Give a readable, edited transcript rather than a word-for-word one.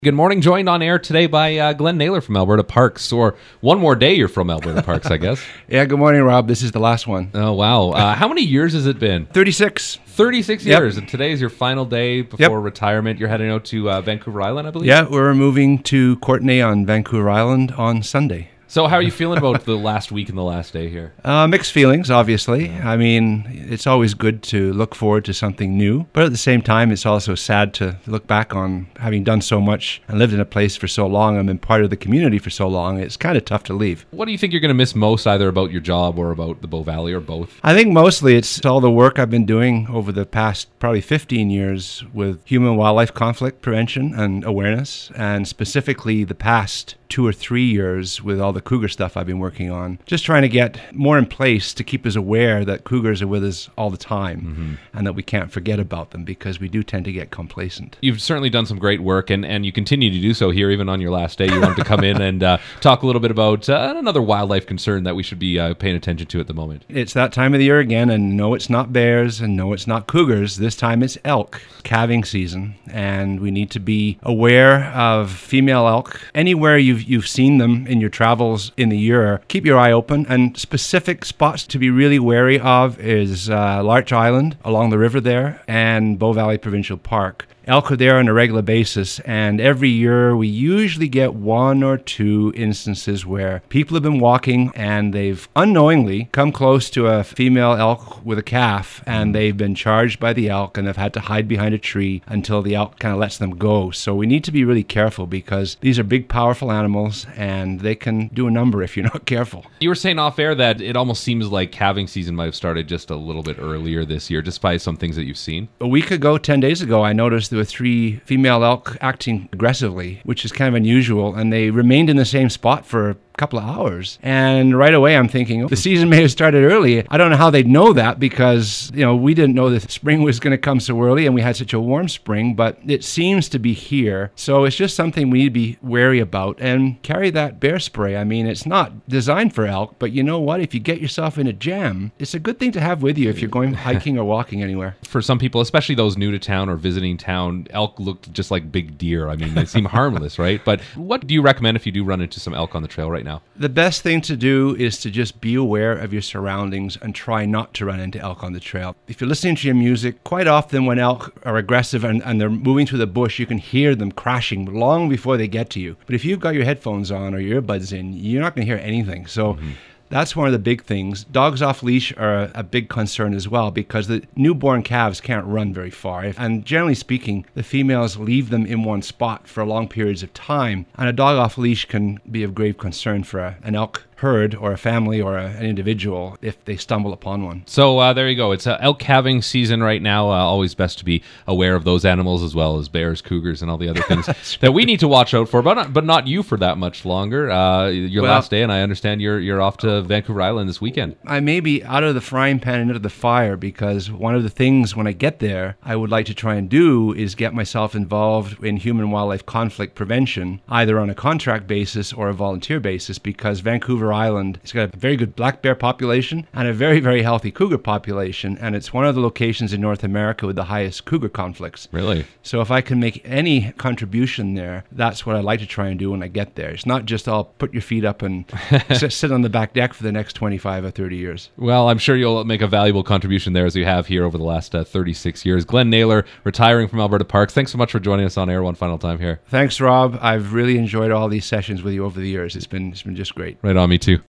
Good morning, joined on air today by Glenn Naylor from Alberta Parks, or one more day you're from Alberta Parks, I guess. Yeah, good morning, Rob. This is the last one. Oh, wow. How many years has it been? 36. 36 Yep. years, and today is your final day before retirement. You're heading out to Vancouver Island, I believe? Yeah, we're moving to Courtenay on Vancouver Island on Sunday. So how are you feeling about the last week and the last day here? Mixed feelings, obviously. I mean, it's always good to look forward to something new, but at the same time, it's also sad to look back on having done so much and lived in a place for so long and been part of the community for so long. It's kind of tough to leave. What do you think you're going to miss most, either about your job or about the Bow Valley, or both? I think mostly it's all the work I've been doing over the past probably 15 years with human-wildlife conflict prevention and awareness, and specifically the past 2 or 3 years with all the cougar stuff I've been working on. Just trying to get more in place to keep us aware that cougars are with us all the time and that we can't forget about them, because we do tend to get complacent. You've certainly done some great work, and you continue to do so here, even on your last day. You wanted to come in and talk a little bit about another wildlife concern that we should be paying attention to at the moment. It's that time of the year again, and no, it's not bears, and no, it's not cougars. This time it's elk, calving season, and we need to be aware of female elk. Anywhere you've seen them in your travels in the year, keep your eye open. And specific spots to be really wary of is Larch Island along the river there and Bow Valley Provincial Park. Elk are there on a regular basis, and every year we usually get 1 or 2 instances where people have been walking and they've unknowingly come close to a female elk with a calf, and they've been charged by the elk and they've had to hide behind a tree until the elk kind of lets them go. So we need to be really careful, because these are big, powerful animals and they can do a number if you're not careful. You were saying off air that it almost seems like calving season might have started just a little bit earlier this year, just by some things that you've seen. A week ago, 10 days ago, I noticed there were 3 female elk acting aggressively, which is kind of unusual, and they remained in the same spot for couple of hours. And right away I'm thinking, the season may have started early. I don't know how they'd know that, because we didn't know that spring was going to come so early, and we had such a warm spring, but it seems to be here. So it's just something we need to be wary about, and carry that bear spray. I mean, it's not designed for elk, but you know what? If you get yourself in a jam, it's a good thing to have with you if you're going hiking or walking anywhere. For some people, especially those new to town or visiting town, elk look just like big deer. I mean, they seem harmless, right? But what do you recommend if you do run into some elk on the trail right now? The best thing to do is to just be aware of your surroundings and try not to run into elk on the trail. If you're listening to your music, quite often when elk are aggressive and they're moving through the bush, you can hear them crashing long before they get to you. But if you've got your headphones on or your earbuds in, you're not going to hear anything. So that's one of the big things. Dogs off leash are a big concern as well, because the newborn calves can't run very far. And generally speaking, the females leave them in one spot for long periods of time. And a dog off leash can be of grave concern for an elk herd or a family or an individual if they stumble upon one. So there you go. It's elk calving season right now. Always best to be aware of those animals, as well as bears, cougars, and all the other things that we need to watch out for, but not you for that much longer. Your last day, and I understand you're off to Vancouver Island this weekend. I may be out of the frying pan and into the fire, because one of the things when I get there I would like to try and do is get myself involved in human-wildlife conflict prevention, either on a contract basis or a volunteer basis, because Vancouver Island has got a very good black bear population and a very, very healthy cougar population, and it's one of the locations in North America with the highest cougar conflicts. Really? So if I can make any contribution there, that's what I'd like to try and do when I get there. It's not just I'll put your feet up and sit on the back deck for the next 25 or 30 years. Well, I'm sure you'll make a valuable contribution there, as you have here over the last 36 years. Glenn Naylor, retiring from Alberta Parks. Thanks so much for joining us on air one final time here. Thanks, Rob. I've really enjoyed all these sessions with you over the years. It's been just great. Right on, me too.